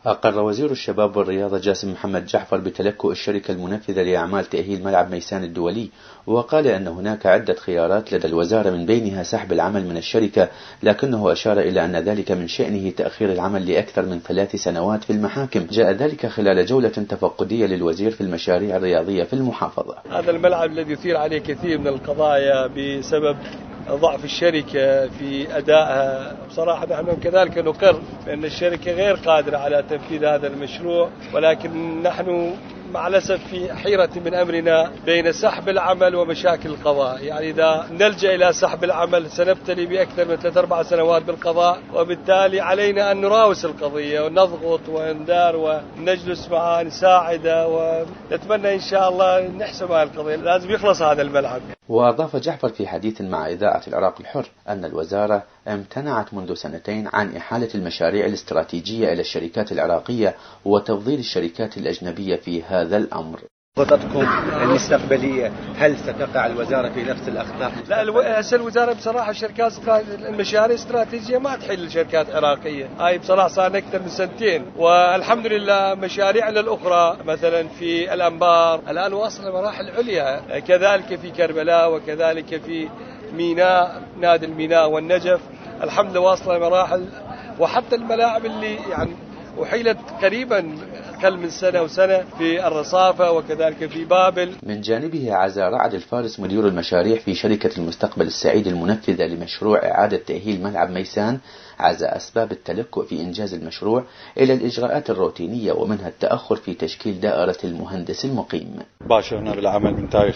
أقر وزير الشباب والرياضة جاسم محمد جعفر بتلكؤ الشركة المنفذة لأعمال تأهيل ملعب ميسان الدولي، وقال أن هناك عدة خيارات لدى الوزارة من بينها سحب العمل من الشركة، لكنه أشار إلى أن ذلك من شأنه تأخير العمل لأكثر من 3 سنوات في المحاكم. جاء ذلك خلال جولة تفقدية للوزير في المشاريع الرياضية في المحافظة. هذا الملعب الذي يثير عليه كثير من القضايا بسبب ضعف الشركة في أدائها. بصراحة نحن كذلك نقر بأن الشركة غير قادرة على تنفيذ هذا المشروع، ولكن نحن مع الأسف في حيرة من أمرنا بين سحب العمل ومشاكل القضاء. يعني إذا نلجأ إلى سحب العمل سنبتلي بأكثر من 3-4 سنوات بالقضاء، وبالتالي علينا أن نراوس القضية ونضغط وندار ونجلس معها نساعده، ونتمنى إن شاء الله نحسم هذه القضية. لازم يخلص هذا الملعب. وأضاف جعفر في حديث مع إذاعة العراق الحر أن الوزارة امتنعت منذ 2 عن إحالة المشاريع الاستراتيجية إلى الشركات العراقية وتفضيل الشركات الأجنبية في هذا الأمر. خططكم المستقبلية هل ستقع الوزارة في نفس الأخطاء؟ لا، الوزارة بصراحة المشاريع الاستراتيجية ما تحل الشركات العراقية. هاي بصراحة صار أكثر من 2 سنين، والحمد لله مشاريعنا الأخرى مثلا في الأنبار الآن واصلة مراحل عليا، كذلك في كربلاء وكذلك في ميناء، نادي الميناء والنجف الحمد لله واصلة مراحل، وحتى الملاعب اللي يعني وحيلت قريبا أقل من سنة وسنة في الرصافة وكذلك في بابل. من جانبه عزى رعد الفارس مدير المشاريع في شركة المستقبل السعيد المنفذة لمشروع إعادة تأهيل ملعب ميسان، عزى أسباب التلكؤ في إنجاز المشروع إلى الإجراءات الروتينية ومنها التأخر في تشكيل دائرة المهندس المقيم. باشرنا بالعمل من تاريخ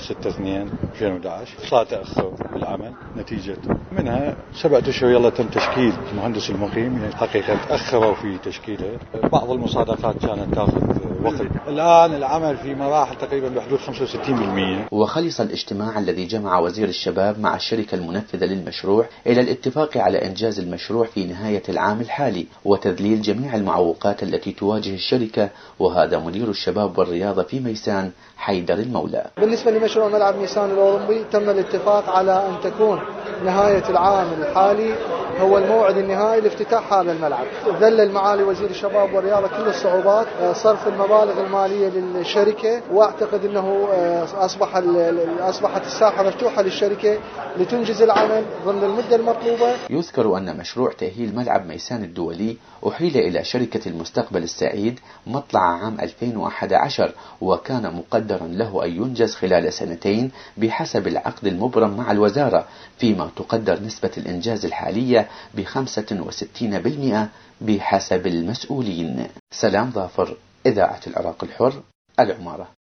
6/2/2011، صار تأخر بالعمل نتيجة منها 7 أشهر يلا تم تشكيل المهندس المقيم. حقيقة تأخروا في تشكيله، بعض المصادقات كانت تأخذ وقت. الآن العمل في مراحل تقريبا بحدود 65%. وخلص الاجتماع الذي جمع وزير الشباب مع الشركة المنفذة للمشروع إلى الاتفاق على إنجاز المشروع في نهاية العام الحالي وتذليل جميع المعوقات التي تواجه الشركة، وهذا مدير الشباب والرياضة في ميسان حيدر المولى. بالنسبة لمشروع ملعب ميسان الأولمبي تم الاتفاق على أن تكون نهاية العام الحالي هو الموعد النهائي لافتتاح هذا الملعب. ذلل معالي وزير الشباب والرياضة كل الصعوبات، صرف المبالغ المالية للشركة، واعتقد أنه أصبحت الساحة مفتوحة للشركة لتنجز العمل ضمن المدة المطلوبة. يذكر أن مشروع تأهيل ملعب ميسان الدولي أحيل إلى شركة المستقبل السعيد مطلع عام 2011، وكان مقدرا له أن ينجز خلال 2 بحسب العقد المبرم مع الوزارة، فيما تقدر نسبة الإنجاز الحالية ب65% بحسب المسؤولين. سلام ظافر، إذاعة العراق الحر، العمارة.